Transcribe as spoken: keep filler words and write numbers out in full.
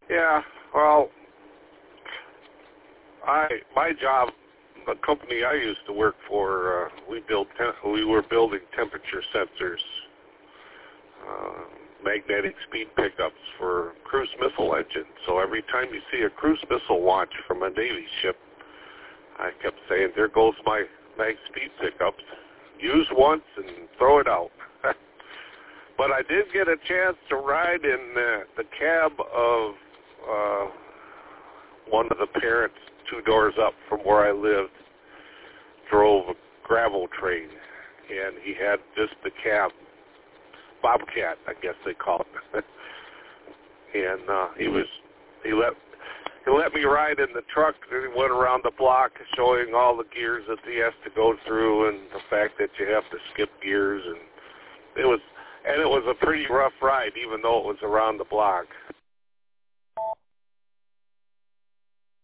Yeah, well, I my job, the company I used to work for, uh, we built te- we were building temperature sensors, uh, magnetic speed pickups for cruise missile engines. So every time you see a cruise missile launch from a Navy ship, I kept saying, "There goes my mag speed pickups. Use once and throw it out." But I did get a chance to ride in uh, the cab of uh, one of the parents two doors up from where I lived. Drove a gravel train, and he had just the cab, Bobcat, I guess they call it. And uh, he was he let he let me ride in the truck, and he went around the block showing all the gears that he has to go through, and the fact that you have to skip gears, and it was and it was a pretty rough ride, even though it was around the block.